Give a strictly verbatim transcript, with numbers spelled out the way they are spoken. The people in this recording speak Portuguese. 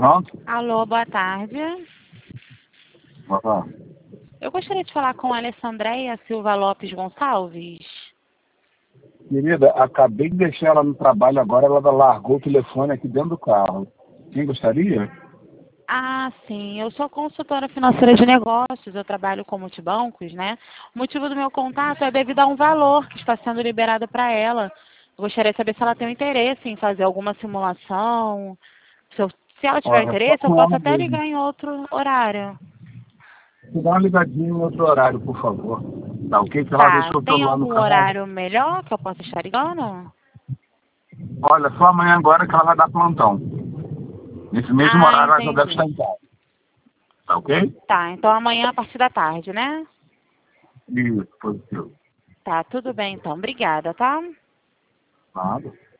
Pronto? Alô, boa tarde. Boa tarde. Eu gostaria de falar com a Alessandreia Silva Lopes Gonçalves. Querida, acabei de deixar ela no trabalho agora, ela largou o telefone aqui dentro do carro. Quem gostaria? Ah, sim. Eu sou consultora financeira de negócios, eu trabalho com multibancos, né? O motivo do meu contato é devido a um valor que está sendo liberado para ela. Eu gostaria de saber se ela tem um interesse em fazer alguma simulação. Se, eu- se ela tiver Olha, só interesse, eu com posso ela até mesmo. ligar em outro horário. Me dá uma ligadinha em outro horário, por favor. Tá ok? Que ela Tá. deixou o Tem celular no algum carro. horário melhor que eu possa estar ligando? Olha, só amanhã agora que ela vai dar plantão. Nesse mesmo Ah, horário ela já deve estar entendi. em casa. Tá ok? Tá, então amanhã a partir da tarde, né? Isso, positivo. Tá, tudo bem então. Obrigada, tá? Nada.